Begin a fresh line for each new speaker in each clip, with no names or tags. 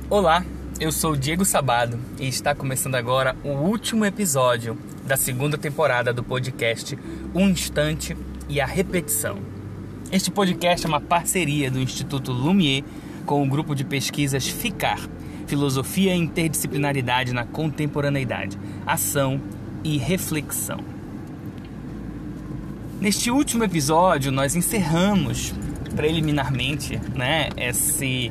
Olá, eu sou o Diego Sabado e está começando agora o último episódio da segunda temporada do podcast Um Instante e a Repetição. Este podcast é uma parceria do Instituto Lumière com o grupo de pesquisas FICAR, Filosofia e Interdisciplinaridade na Contemporaneidade, Ação e Reflexão. Neste último episódio, nós encerramos preliminarmente, esse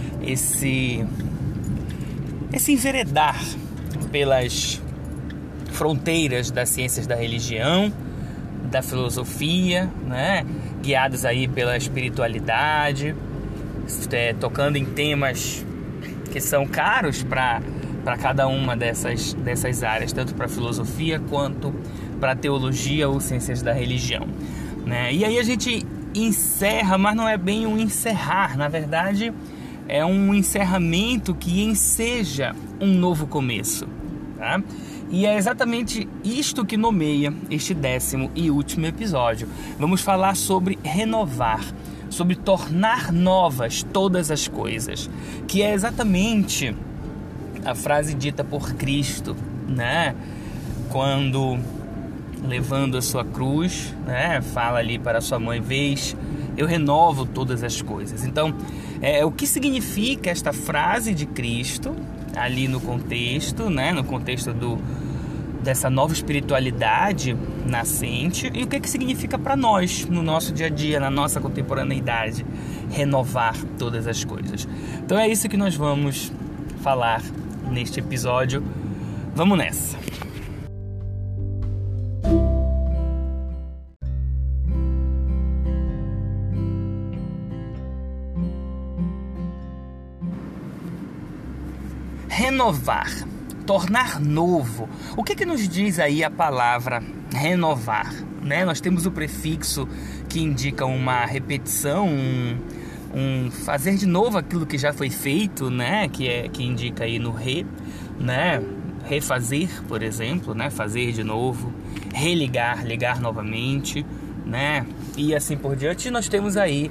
enveredar pelas fronteiras das ciências da religião, da filosofia, guiados aí pela espiritualidade, tocando em temas que são caros para cada uma dessas áreas, tanto para a filosofia quanto para a teologia ou ciências da religião, E aí a gente encerra, mas não é bem um encerrar, na verdade é um encerramento que enseja um novo começo, tá? E é exatamente isto que nomeia este 10º e último episódio. Vamos falar sobre renovar, sobre tornar novas todas as coisas, que é exatamente a frase dita por Cristo, Quando, levando a sua cruz, fala ali para sua mãe: "Vês, eu renovo todas as coisas". Então, o que significa esta frase de Cristo ali no contexto, no contexto dessa nova espiritualidade nascente, e o que significa para nós no nosso dia a dia, na nossa contemporaneidade, renovar todas as coisas. Então é isso que nós vamos falar neste episódio. Vamos nessa! Renovar, tornar novo. O que nos diz aí a palavra renovar? Nós temos o prefixo que indica uma repetição, um fazer de novo aquilo que já foi feito, que indica aí no refazer, por exemplo, fazer de novo, religar, ligar novamente, e assim por diante. Nós temos aí,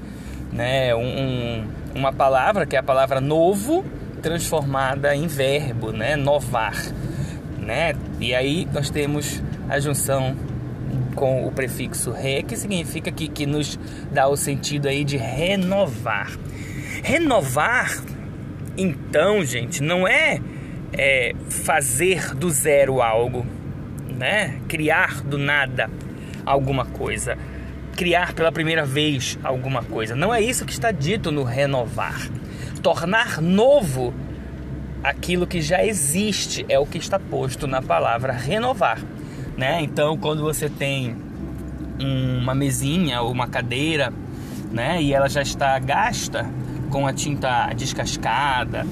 uma palavra que é a palavra novo, transformada em verbo, novar, E aí nós temos a junção com o prefixo re, que significa que nos dá o sentido aí de renovar. Renovar, então, gente, não é fazer do zero algo, criar do nada alguma coisa, criar pela primeira vez alguma coisa. Não é isso que está dito no renovar. Tornar novo aquilo que já existe é o que está posto na palavra renovar, Então, quando você tem uma mesinha ou uma cadeira, e ela já está gasta, com a tinta descascada,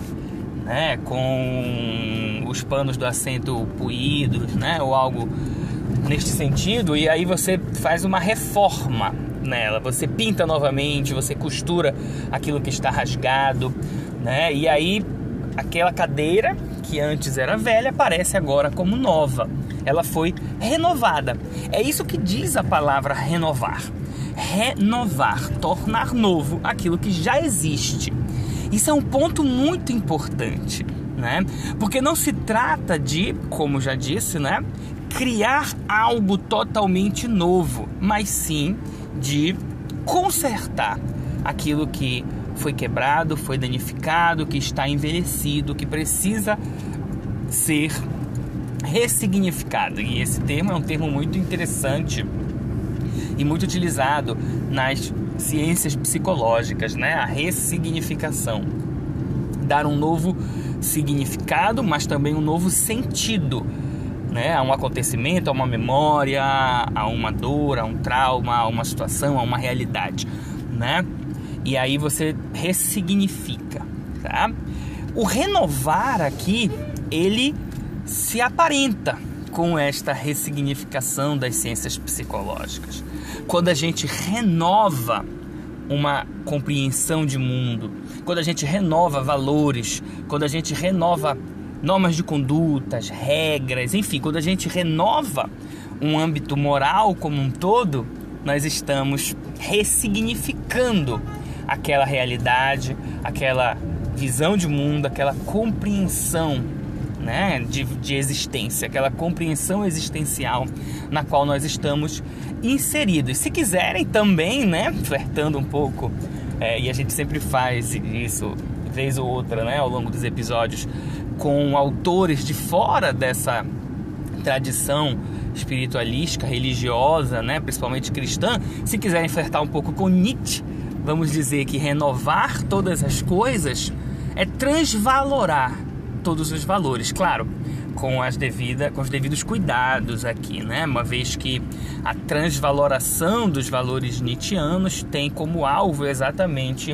com os panos do assento puídos, ou algo neste sentido, e aí você faz uma reforma nela, você pinta novamente, você costura aquilo que está rasgado, E aí aquela cadeira que antes era velha aparece agora como nova. Ela foi renovada. É isso que diz a palavra renovar. Renovar, tornar novo aquilo que já existe. Isso é um ponto muito importante, Porque não se trata de, como já disse, criar algo totalmente novo, mas sim de consertar aquilo que foi quebrado, foi danificado, que está envelhecido, que precisa ser ressignificado. E esse termo é um termo muito interessante e muito utilizado nas ciências psicológicas, A ressignificação. Dar um novo significado, mas também um novo sentido, a um acontecimento, a uma memória, a uma dor, a um trauma, a uma situação, a uma realidade, E aí você ressignifica, tá? O renovar aqui, ele se aparenta com esta ressignificação das ciências psicológicas. Quando a gente renova uma compreensão de mundo, quando a gente renova valores, quando a gente renova normas de condutas, regras, enfim, quando a gente renova um âmbito moral como um todo, nós estamos ressignificando aquela realidade, aquela visão de mundo, aquela compreensão, né, de existência, aquela compreensão existencial na qual nós estamos inseridos. Se quiserem também, né, flertando um pouco, e a gente sempre faz isso, vez ou outra, né, ao longo dos episódios, com autores de fora dessa tradição espiritualística, religiosa, né, principalmente cristã. Se quiserem flertar um pouco com Nietzsche, vamos dizer que renovar todas as coisas é transvalorar todos os valores, claro, com os devidos cuidados aqui, né? Uma vez que a transvaloração dos valores nietzschianos tem como alvo exatamente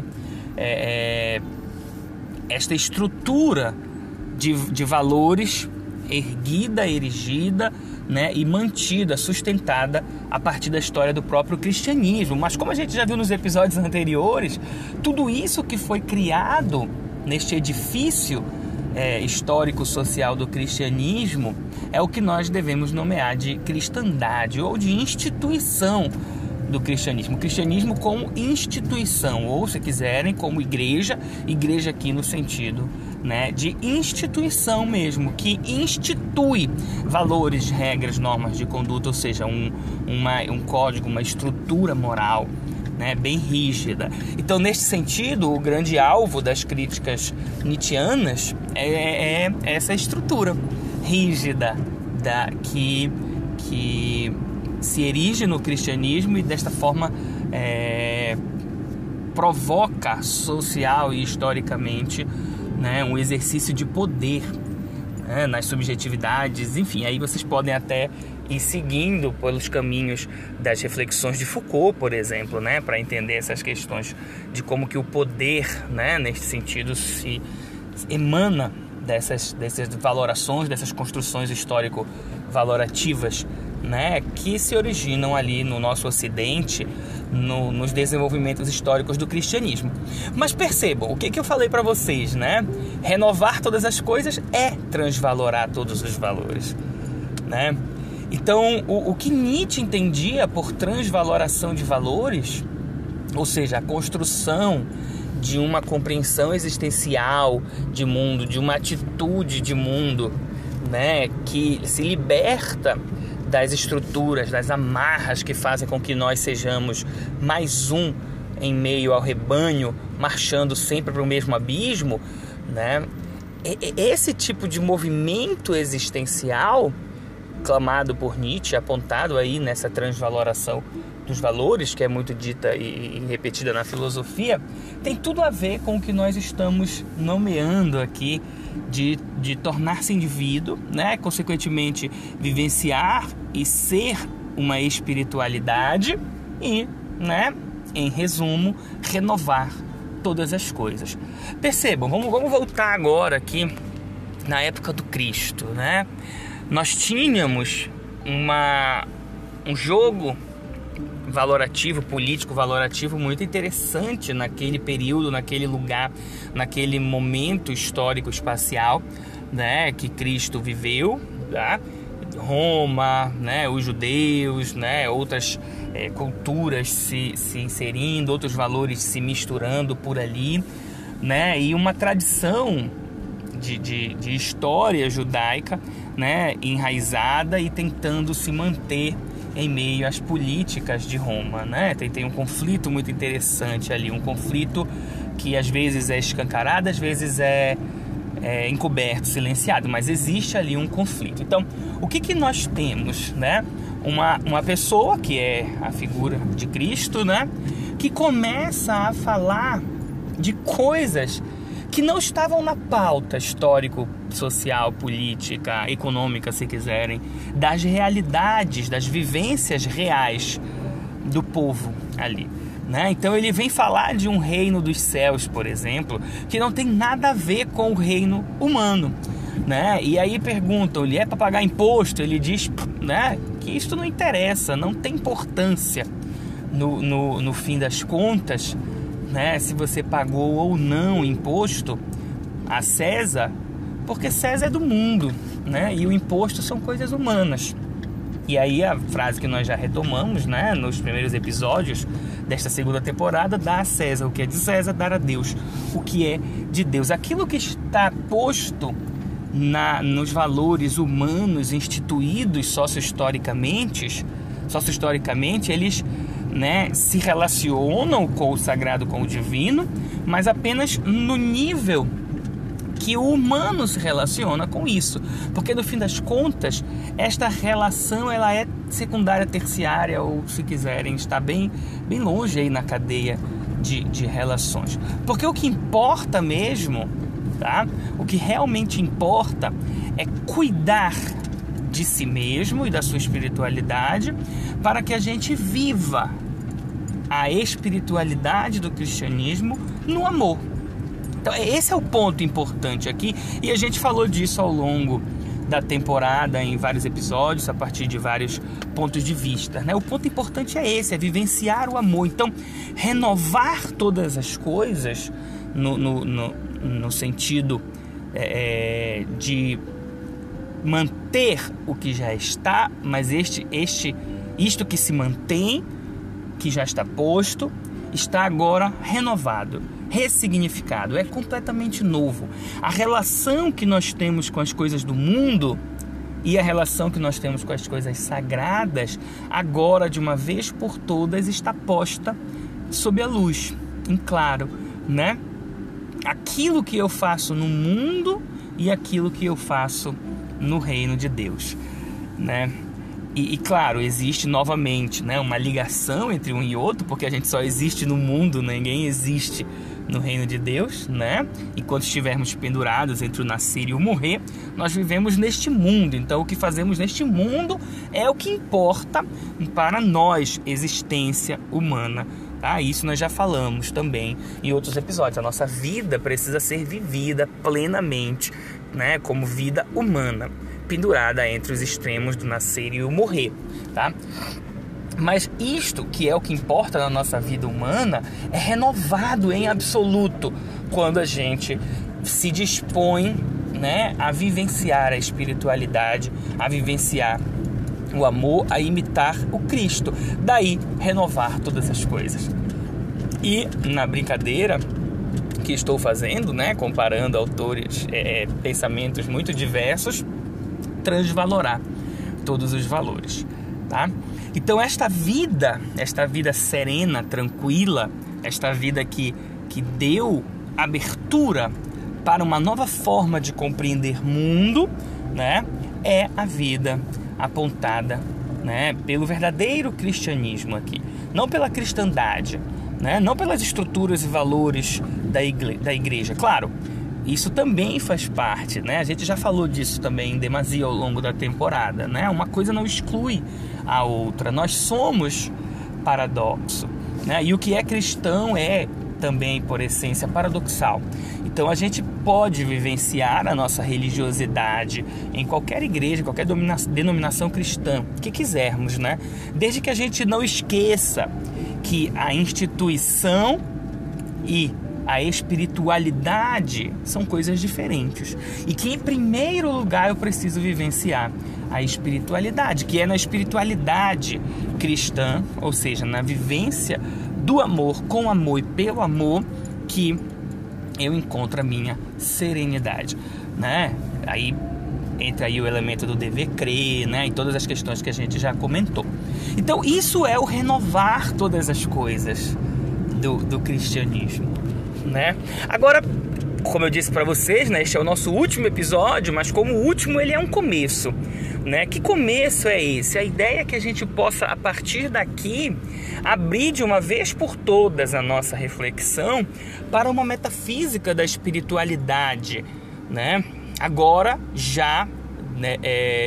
esta estrutura de valores erigida, né, e mantida, sustentada a partir da história do próprio cristianismo. Mas como a gente já viu nos episódios anteriores, tudo isso que foi criado neste edifício histórico-social do cristianismo é o que nós devemos nomear de cristandade ou de instituição do cristianismo. O cristianismo como instituição, ou se quiserem, como igreja aqui no sentido, né, de instituição mesmo, que institui valores, regras, normas de conduta, ou seja, um código, uma estrutura moral, né, bem rígida. Então, neste sentido, o grande alvo das críticas nietzschianas é essa estrutura rígida que se erige no cristianismo e desta forma provoca social e historicamente, né, um exercício de poder, né, nas subjetividades. Enfim, aí vocês podem até ir seguindo pelos caminhos das reflexões de Foucault, por exemplo, né, para entender essas questões de como que o poder, né, neste sentido, se emana dessas valorações, dessas construções histórico-valorativas, né, que se originam ali no nosso Ocidente, nos desenvolvimentos históricos do cristianismo. Mas percebam, o que eu falei para vocês, né? Renovar todas as coisas é transvalorar todos os valores, né? Então, o que Nietzsche entendia por transvaloração de valores, ou seja, a construção de uma compreensão existencial de mundo, de uma atitude de mundo, né, que se liberta das estruturas, das amarras que fazem com que nós sejamos mais um em meio ao rebanho, marchando sempre para o mesmo abismo, né? Esse tipo de movimento existencial, clamado por Nietzsche, apontado aí nessa transvaloração dos valores, que é muito dita e repetida na filosofia, tem tudo a ver com o que nós estamos nomeando aqui de tornar-se indivíduo, né? Consequentemente, vivenciar e ser uma espiritualidade e, né, em resumo, renovar todas as coisas. Percebam, vamos voltar agora aqui na época do Cristo, né? Nós tínhamos um jogo valorativo, político valorativo muito interessante naquele período, naquele lugar, naquele momento histórico espacial, né, que Cristo viveu, tá? Roma, né, os judeus, né, outras culturas se inserindo, outros valores se misturando por ali, né, e uma tradição de história judaica, né, enraizada e tentando se manter em meio às políticas de Roma, né? Tem um conflito muito interessante ali, um conflito que às vezes é escancarado, às vezes é encoberto, silenciado, mas existe ali um conflito. Então, o que nós temos, né? Uma pessoa que é a figura de Cristo, né, que começa a falar de coisas que não estavam na pauta histórico, social, política, econômica, se quiserem, das realidades, das vivências reais do povo ali, né? Então ele vem falar de um reino dos céus, por exemplo, que não tem nada a ver com o reino humano, né? E aí perguntam-lhe, é para pagar imposto? Ele diz, né, que isto não interessa, não tem importância no fim das contas, né, se você pagou ou não imposto a César, porque César é do mundo, né, e o imposto são coisas humanas. E aí a frase que nós já retomamos, né, nos primeiros episódios desta segunda temporada: dá a César o que é de César, dar a Deus o que é de Deus. Aquilo que está posto nos valores humanos instituídos sociohistoricamente, eles, né, se relacionam com o sagrado, com o divino, mas apenas no nível que o humano se relaciona com isso, porque no fim das contas esta relação ela é secundária, terciária, ou se quiserem está bem longe aí na cadeia de relações, porque o que importa mesmo, tá? O que realmente importa é cuidar de si mesmo e da sua espiritualidade, para que a gente viva a espiritualidade do cristianismo no amor. Então esse é o ponto importante aqui, e a gente falou disso ao longo da temporada em vários episódios, a partir de vários pontos de vista, né? O ponto importante é esse, é vivenciar o amor. Então, renovar todas as coisas no sentido de manter o que já está, mas isto que se mantém, que já está posto, está agora renovado, ressignificado, é completamente novo. A relação que nós temos com as coisas do mundo e a relação que nós temos com as coisas sagradas, agora de uma vez por todas está posta sob a luz, em claro, né? Aquilo que eu faço no mundo e aquilo que eu faço no reino de Deus, né? E claro, existe novamente, né, uma ligação entre um e outro, porque a gente só existe no mundo, ninguém existe no reino de Deus, né? Enquanto estivermos pendurados entre o nascer e o morrer, nós vivemos neste mundo. Então o que fazemos neste mundo é o que importa para nós, existência humana, tá? Isso nós já falamos também em outros episódios. A nossa vida precisa ser vivida plenamente, né, como vida humana, pendurada entre os extremos do nascer e o morrer, tá? Mas isto, que é o que importa na nossa vida humana, é renovado em absoluto quando a gente se dispõe, né, a vivenciar a espiritualidade, a vivenciar o amor, a imitar o Cristo. Daí, renovar todas as coisas. E na brincadeira que estou fazendo, né, comparando autores, pensamentos muito diversos, transvalorar todos os valores, tá? Então esta vida serena, tranquila, esta vida que deu abertura para uma nova forma de compreender mundo, né, é a vida apontada, né, pelo verdadeiro cristianismo aqui, não pela cristandade, né, não pelas estruturas e valores da igreja. Claro, isso também faz parte, né? A gente já falou disso também em demasia ao longo da temporada, né? Uma coisa não exclui a outra. Nós somos paradoxo, né? E o que é cristão é também, por essência, paradoxal. Então a gente pode vivenciar a nossa religiosidade em qualquer igreja, qualquer denominação cristã que quisermos, né? Desde que a gente não esqueça que a instituição e a espiritualidade são coisas diferentes, e que em primeiro lugar eu preciso vivenciar a espiritualidade, que é na espiritualidade cristã, ou seja, na vivência do amor, com amor e pelo amor, que eu encontro a minha serenidade, né? Aí entra aí o elemento do dever crer, né? E todas as questões que a gente já comentou. Então isso é o renovar todas as coisas do cristianismo, né? Agora, como eu disse para vocês, né, este é o nosso último episódio, mas como o último, ele é um começo, né? Que começo é esse? A ideia é que a gente possa, a partir daqui, abrir de uma vez por todas a nossa reflexão para uma metafísica da espiritualidade, né? Agora já, né,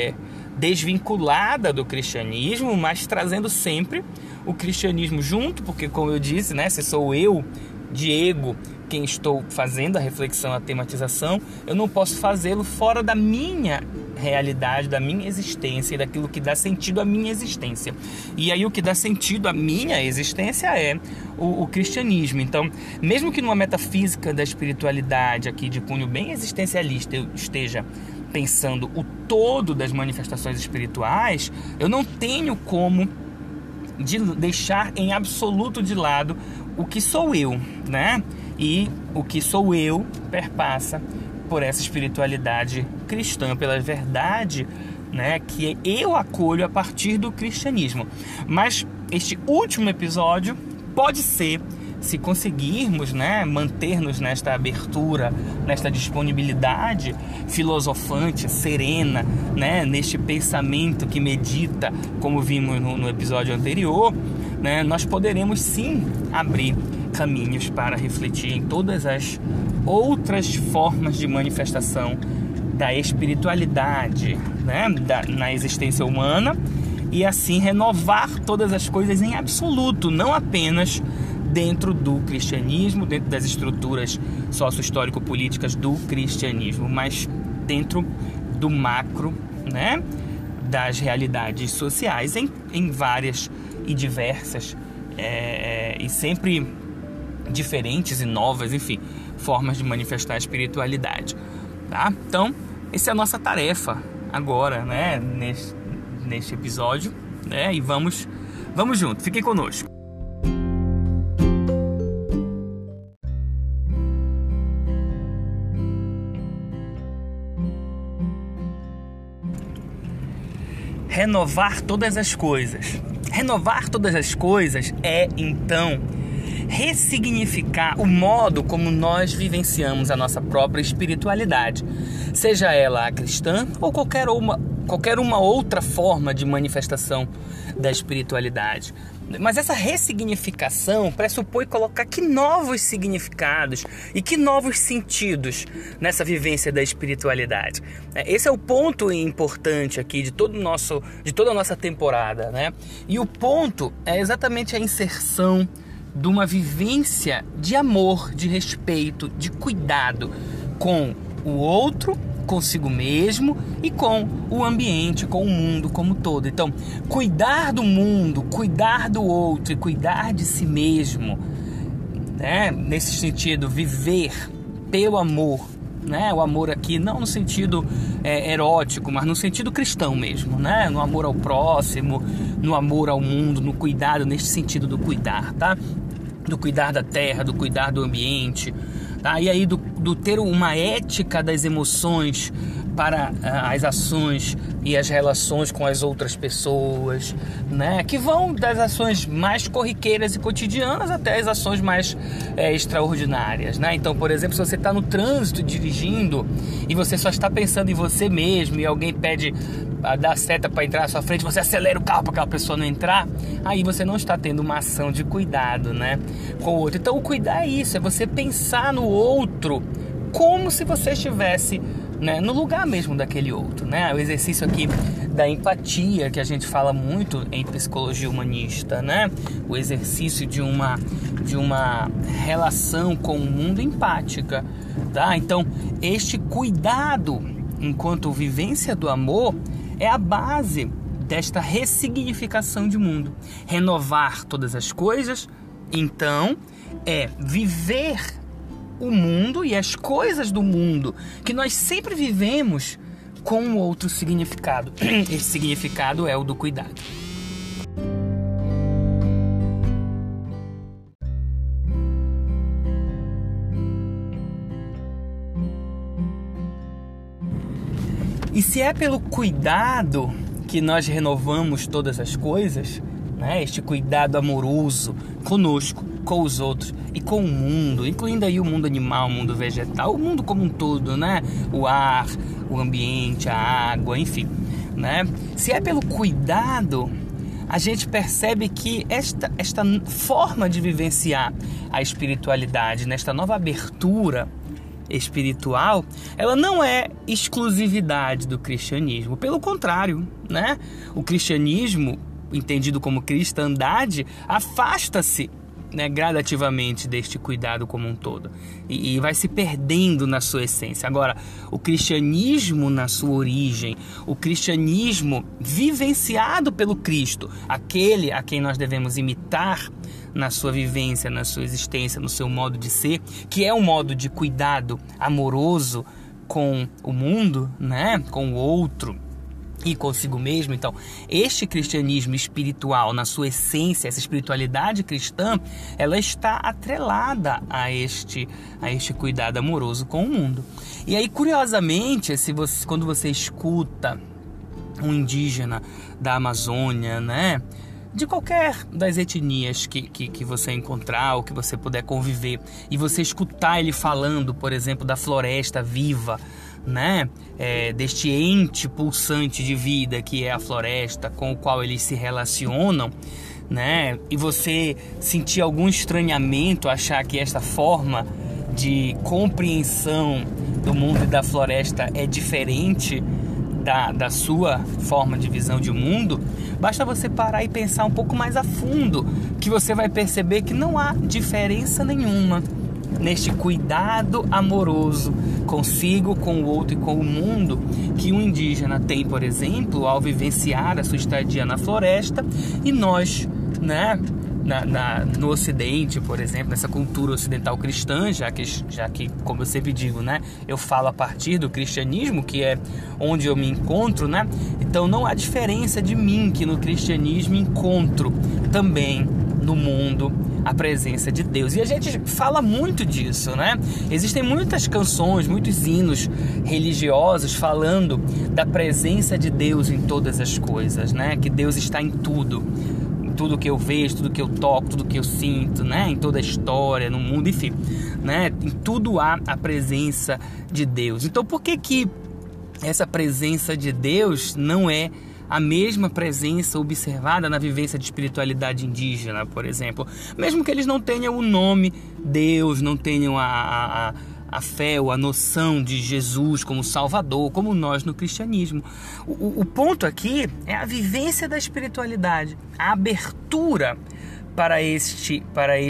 desvinculada do cristianismo, mas trazendo sempre o cristianismo junto, porque, como eu disse, né, se sou eu, Diego, quem estou fazendo a reflexão, a tematização, eu não posso fazê-lo fora da minha realidade, da minha existência e daquilo que dá sentido à minha existência. E aí o que dá sentido à minha existência é o cristianismo. Então, mesmo que numa metafísica da espiritualidade aqui de cunho bem existencialista eu esteja pensando o todo das manifestações espirituais, eu não tenho como deixar em absoluto de lado o que sou eu, né? E o que sou eu perpassa por essa espiritualidade cristã, pela verdade, né, que eu acolho a partir do cristianismo. Mas este último episódio pode ser, se conseguirmos, né, manter-nos nesta abertura, nesta disponibilidade filosofante, serena, né, neste pensamento que medita, como vimos no episódio anterior, né, nós poderemos sim abrir caminhos para refletir em todas as outras formas de manifestação da espiritualidade, né, na existência humana, e assim renovar todas as coisas em absoluto, não apenas dentro do cristianismo, dentro das estruturas sócio-histórico-políticas do cristianismo, mas dentro do macro, né, das realidades sociais em várias e diversas e sempre diferentes e novas, enfim, formas de manifestar a espiritualidade, tá? Então, essa é a nossa tarefa agora, né, neste episódio, né, e vamos junto, fiquem conosco. Renovar todas as coisas. Renovar todas as coisas é, então, ressignificar o modo como nós vivenciamos a nossa própria espiritualidade, seja ela a cristã ou qualquer uma outra forma de manifestação da espiritualidade. Mas essa ressignificação pressupõe colocar que novos significados e que novos sentidos nessa vivência da espiritualidade. Esse é o ponto importante aqui de toda a nossa temporada, né? E o ponto é exatamente a inserção de uma vivência de amor, de respeito, de cuidado com o outro, consigo mesmo e com o ambiente, com o mundo como todo. Então, cuidar do mundo, cuidar do outro e cuidar de si mesmo, né? Nesse sentido, viver pelo amor, né? O amor aqui não no sentido erótico, mas no sentido cristão mesmo, né? No amor ao próximo, no amor ao mundo, no cuidado, neste sentido do cuidar, tá? Do cuidar da terra, do cuidar do ambiente, tá? E aí do ter uma ética das emoções para as ações e as relações com as outras pessoas, né? Que vão das ações mais corriqueiras e cotidianas até as ações mais extraordinárias, né? Então, por exemplo, se você está no trânsito dirigindo e você só está pensando em você mesmo e alguém pede a dar seta para entrar na sua frente, você acelera o carro para aquela pessoa não entrar, aí você não está tendo uma ação de cuidado, né, com o outro. Então, o cuidar é isso, é você pensar no outro como se você estivesse, né, no lugar mesmo daquele outro, né? O exercício aqui da empatia, que a gente fala muito em psicologia humanista, né? O exercício de uma relação com o mundo empática, tá? Então, este cuidado enquanto vivência do amor é a base desta ressignificação de mundo. Renovar todas as coisas, então, é viver o mundo e as coisas do mundo que nós sempre vivemos com um outro significado. Esse significado é o do cuidado. E se é pelo cuidado que nós renovamos todas as coisas, né? Este cuidado amoroso conosco, com os outros e com o mundo, incluindo aí o mundo animal, o mundo vegetal, o mundo como um todo, né? O ar, o ambiente, a água, enfim, né? Se é pelo cuidado, a gente percebe que esta forma de vivenciar a espiritualidade, nesta nova abertura espiritual, ela não é exclusividade do cristianismo. Pelo contrário, né? O cristianismo, entendido como cristandade, afasta-se, né, gradativamente deste cuidado como um todo e vai se perdendo na sua essência. Agora, o cristianismo na sua origem, o cristianismo vivenciado pelo Cristo, aquele a quem nós devemos imitar na sua vivência, na sua existência, no seu modo de ser, que é um modo de cuidado amoroso com o mundo, né? Com o outro e consigo mesmo. Então, este cristianismo espiritual, na sua essência, essa espiritualidade cristã, ela está atrelada a este cuidado amoroso com o mundo. E aí, curiosamente, quando você escuta um indígena da Amazônia, né, de qualquer das etnias que você encontrar ou que você puder conviver, e você escutar ele falando, por exemplo, da floresta viva, né, deste ente pulsante de vida que é a floresta, com o qual eles se relacionam, né, e você sentir algum estranhamento, achar que esta forma de compreensão do mundo e da floresta é diferente da sua forma de visão de mundo, basta você parar e pensar um pouco mais a fundo, que você vai perceber que não há diferença nenhuma neste cuidado amoroso consigo, com o outro e com o mundo que um indígena tem, por exemplo, ao vivenciar a sua estadia na floresta, e nós, né, no Ocidente, por exemplo, nessa cultura ocidental cristã, já que, como eu sempre digo, né, eu falo a partir do cristianismo, que é onde eu me encontro, né? Então não há diferença de mim, que no cristianismo encontro também no mundo a presença de Deus. E a gente fala muito disso, né? Existem muitas canções, muitos hinos religiosos falando da presença de Deus em todas as coisas, né? Que Deus está em tudo. Tudo que eu vejo, tudo que eu toco, tudo que eu sinto, né? Em toda a história, no mundo, enfim, né? Em tudo há a presença de Deus. Então, por que essa presença de Deus não é a mesma presença observada na vivência de espiritualidade indígena, por exemplo? Mesmo que eles não tenham o nome Deus, não tenham a fé ou a noção de Jesus como Salvador, como nós no cristianismo. O ponto aqui é a vivência da espiritualidade, a abertura para este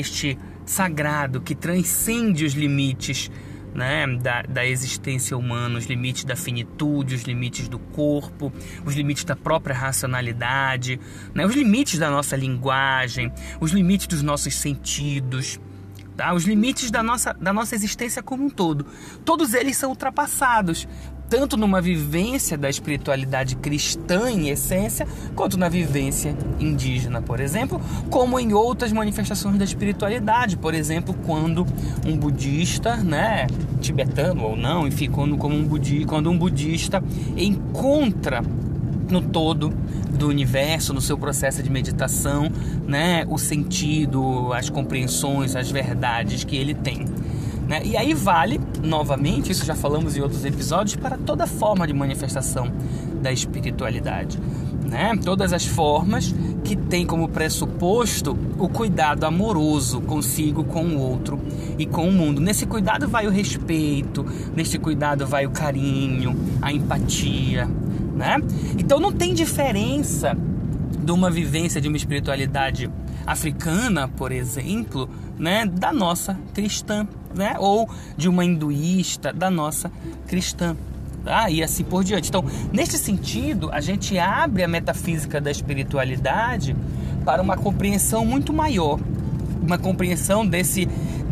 sagrado que transcende os limites, né, da existência humana, os limites da finitude, os limites do corpo, os limites da própria racionalidade, né, os limites da nossa linguagem, os limites dos nossos sentidos, tá? Os limites da nossa existência como um todo. Todos eles são ultrapassados, tanto numa vivência da espiritualidade cristã em essência, quanto na vivência indígena, por exemplo, como em outras manifestações da espiritualidade. Por exemplo, quando um budista, né, tibetano ou não, enfim, quando um budista encontra no todo do universo, no seu processo de meditação, né, o sentido, as compreensões, as verdades que ele tem, né? E aí vale, novamente, isso já falamos em outros episódios, para toda forma de manifestação da espiritualidade, né? Todas as formas que têm como pressuposto o cuidado amoroso consigo, com o outro e com o mundo. Nesse cuidado vai o respeito, nesse cuidado vai o carinho, a empatia, né? Então não tem diferença de uma vivência de uma espiritualidade africana, por exemplo, né, da nossa cristã, né, ou de uma hinduísta da nossa cristã, tá? E assim por diante. Então, neste sentido, a gente abre a metafísica da espiritualidade para uma compreensão muito maior, uma compreensão desse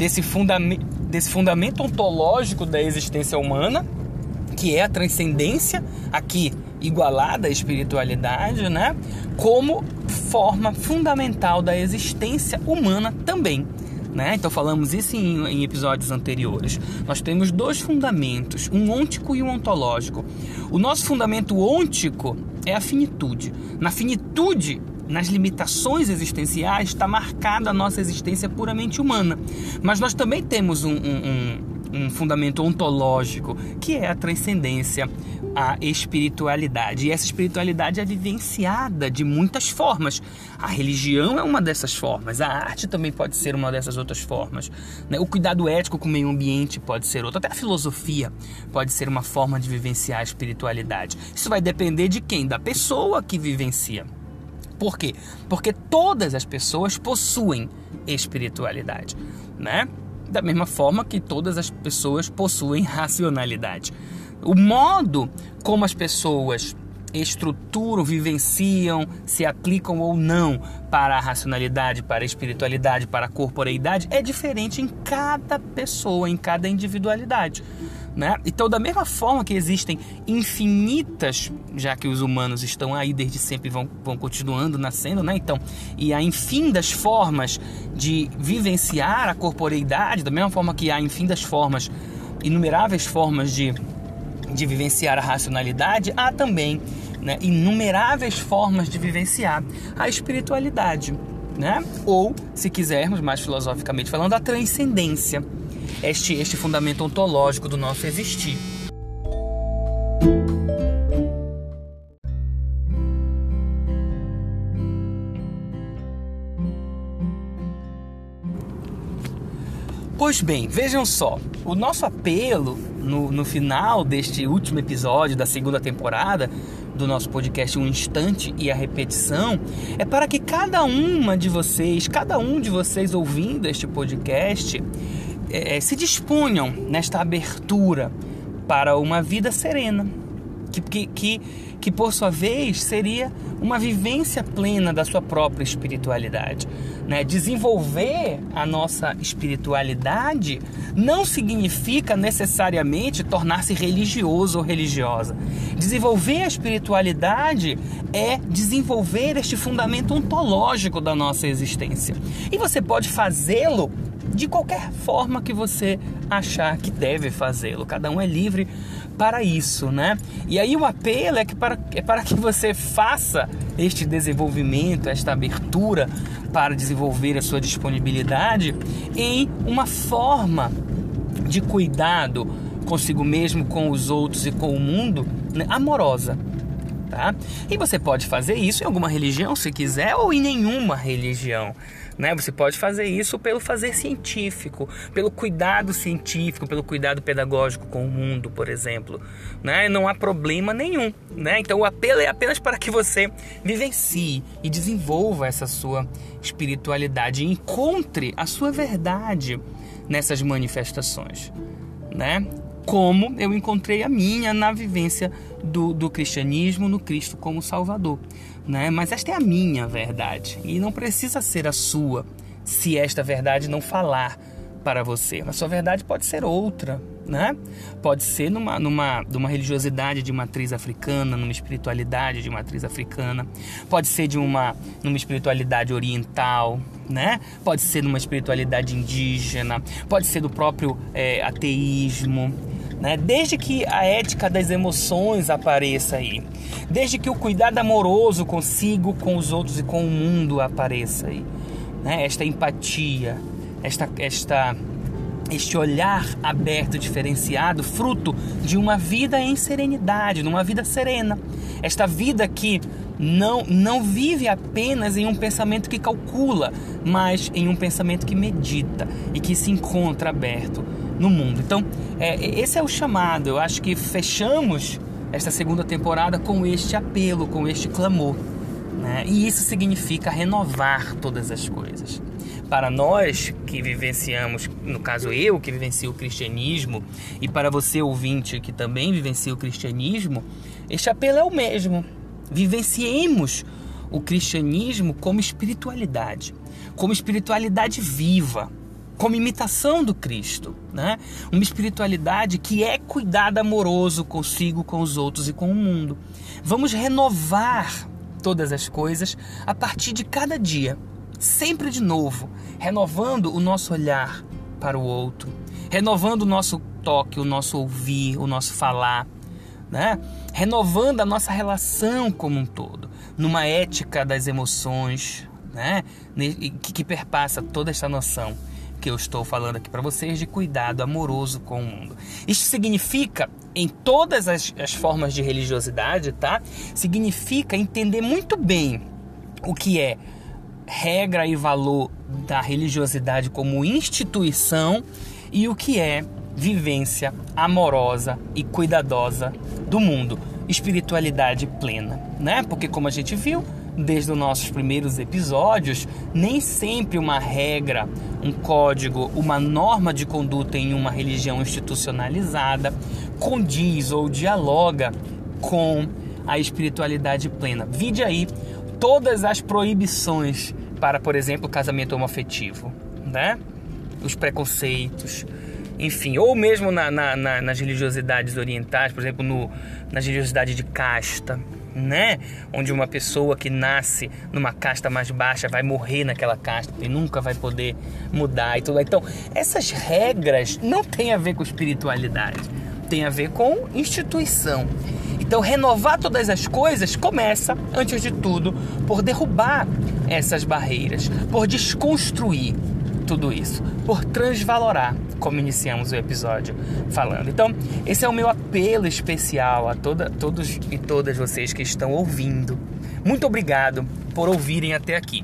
fundamento ontológico da existência humana, que é a transcendência, aqui igualada à espiritualidade, né, como forma fundamental da existência humana também, né? Então falamos isso em episódios anteriores. Nós temos dois fundamentos, um ôntico e um ontológico. O nosso fundamento ôntico é a finitude. Na finitude, nas limitações existenciais, está marcada a nossa existência puramente humana. Mas nós também temos um fundamento ontológico, que é a transcendência, a espiritualidade. E essa espiritualidade é vivenciada de muitas formas. A religião é uma dessas formas, a arte também pode ser uma dessas outras formas, né? O cuidado ético com o meio ambiente pode ser outra, até a filosofia pode ser uma forma de vivenciar a espiritualidade. Isso vai depender de quem? Da pessoa que vivencia. Por quê? Porque todas as pessoas possuem espiritualidade, né? Da mesma forma que todas as pessoas possuem racionalidade. O modo como as pessoas estruturam, vivenciam, se aplicam ou não para a racionalidade, para a espiritualidade, para a corporeidade, é diferente em cada pessoa, em cada individualidade, né? Então, da mesma forma que existem infinitas, já que os humanos estão aí desde sempre e vão continuando nascendo, né? Então, e há infinitas formas de vivenciar a corporeidade, da mesma forma que há infinitas formas, inumeráveis formas de vivenciar a racionalidade, há também, né, inumeráveis formas de vivenciar a espiritualidade, né? Ou, se quisermos, mais filosoficamente falando, a transcendência, este fundamento ontológico do nosso existir. Pois bem, vejam só, o nosso apelo no final deste último episódio da segunda temporada do nosso podcast Um Instante e a Repetição é para que cada um de vocês ouvindo este podcast se disponham nesta abertura para uma vida serena, que por sua vez seria uma vivência plena da sua própria espiritualidade, né? Desenvolver a nossa espiritualidade não significa necessariamente tornar-se religioso ou religiosa. Desenvolver a espiritualidade é desenvolver este fundamento ontológico da nossa existência. E você pode fazê-lo de qualquer forma que você achar que deve fazê-lo. Cada um é livre para isso, né? E aí o apelo é para que você faça este desenvolvimento, esta abertura para desenvolver a sua disponibilidade em uma forma de cuidado consigo mesmo, com os outros e com o mundo, né, amorosa. Tá? E você pode fazer isso em alguma religião, se quiser, ou em nenhuma religião, né? Você pode fazer isso pelo fazer científico, pelo cuidado científico, pelo cuidado pedagógico com o mundo, por exemplo, né? Não há problema nenhum, né? Então o apelo é apenas para que você vivencie e desenvolva essa sua espiritualidade e encontre a sua verdade nessas manifestações, né? Como eu encontrei a minha na vivência do cristianismo no Cristo como Salvador, né? Mas esta é a minha verdade e não precisa ser a sua, se esta verdade não falar para você. A sua verdade pode ser outra, né? Pode ser numa religiosidade de matriz africana, numa espiritualidade de matriz africana, pode ser numa espiritualidade oriental, né? Pode ser numa espiritualidade indígena, pode ser do próprio ateísmo, né? Desde que a ética das emoções apareça aí, desde que o cuidado amoroso consigo, com os outros e com o mundo apareça aí, né? Esta empatia, este olhar aberto, diferenciado, fruto de uma vida em serenidade, de uma vida serena. Esta vida que não vive apenas em um pensamento que calcula, mas em um pensamento que medita e que se encontra aberto no mundo. Então, esse é o chamado. Eu acho que fechamos esta segunda temporada com este apelo, com este clamor, né? E isso significa renovar todas as coisas. Para nós que vivenciamos, no caso eu que vivencio o cristianismo, e para você ouvinte que também vivencia o cristianismo, este apelo é o mesmo. Vivenciemos o cristianismo como espiritualidade viva, como imitação do Cristo, né? Uma espiritualidade que é cuidado amoroso consigo, com os outros e com o mundo. Vamos renovar todas as coisas a partir de cada dia, sempre de novo, renovando o nosso olhar para o outro, renovando o nosso toque, o nosso ouvir, o nosso falar, né? Renovando a nossa relação como um todo, numa ética das emoções, né? Que perpassa toda essa noção que eu estou falando aqui para vocês de cuidado amoroso com o mundo. Isso significa, em todas as formas de religiosidade, tá? Significa entender muito bem o que é regra e valor da religiosidade como instituição e o que é vivência amorosa e cuidadosa do mundo, espiritualidade plena, né? Porque, como a gente viu desde os nossos primeiros episódios, nem sempre uma regra, um código, uma norma de conduta em uma religião institucionalizada condiz ou dialoga com a espiritualidade plena. Vide aí todas as proibições para, por exemplo, o casamento homoafetivo, né? Os preconceitos, enfim, ou mesmo nas religiosidades orientais, por exemplo, na religiosidade de casta, né? Onde uma pessoa que nasce numa casta mais baixa vai morrer naquela casta e nunca vai poder mudar e tudo. Então, essas regras não têm a ver com espiritualidade, tem a ver com instituição. Então, renovar todas as coisas começa, antes de tudo, por derrubar essas barreiras, por desconstruir tudo isso, por transvalorar, como iniciamos o episódio falando. Então, esse é o meu apelo especial a todos e todas vocês que estão ouvindo. Muito obrigado por ouvirem até aqui.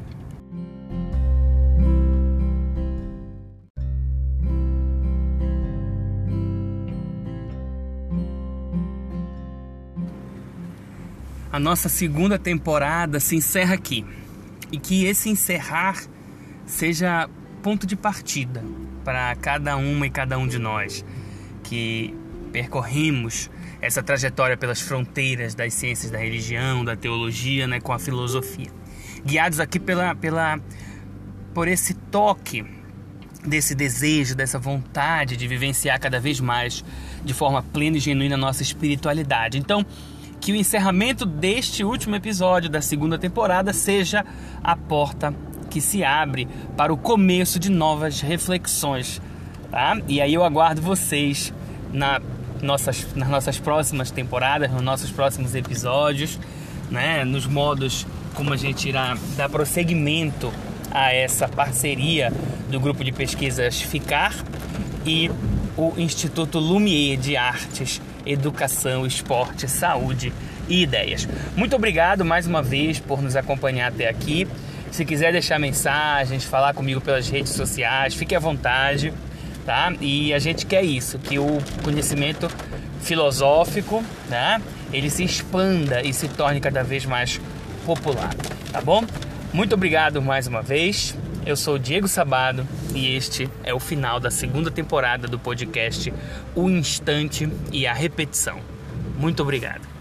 A nossa segunda temporada se encerra aqui. E que esse encerrar seja ponto de partida para cada uma e cada um de nós que percorremos essa trajetória pelas fronteiras das ciências da religião, da teologia, né, com a filosofia. Guiados aqui por esse toque, desse desejo, dessa vontade de vivenciar cada vez mais de forma plena e genuína a nossa espiritualidade. Então, que o encerramento deste último episódio da segunda temporada seja a porta que se abre para o começo de novas reflexões, tá? E aí eu aguardo vocês nas nossas próximas temporadas, nos nossos próximos episódios, né? Nos modos como a gente irá dar prosseguimento a essa parceria do grupo de pesquisas FICAR e o Instituto Lumière de Artes, Educação, Esporte, Saúde e Ideias. Muito obrigado mais uma vez por nos acompanhar até aqui. Se quiser deixar mensagens, falar comigo pelas redes sociais, fique à vontade, tá? E a gente quer isso, que o conhecimento filosófico, né, ele se expanda e se torne cada vez mais popular, tá bom? Muito obrigado mais uma vez. Eu sou o Diego Sabado e este é o final da segunda temporada do podcast O Instante e a Repetição. Muito obrigado.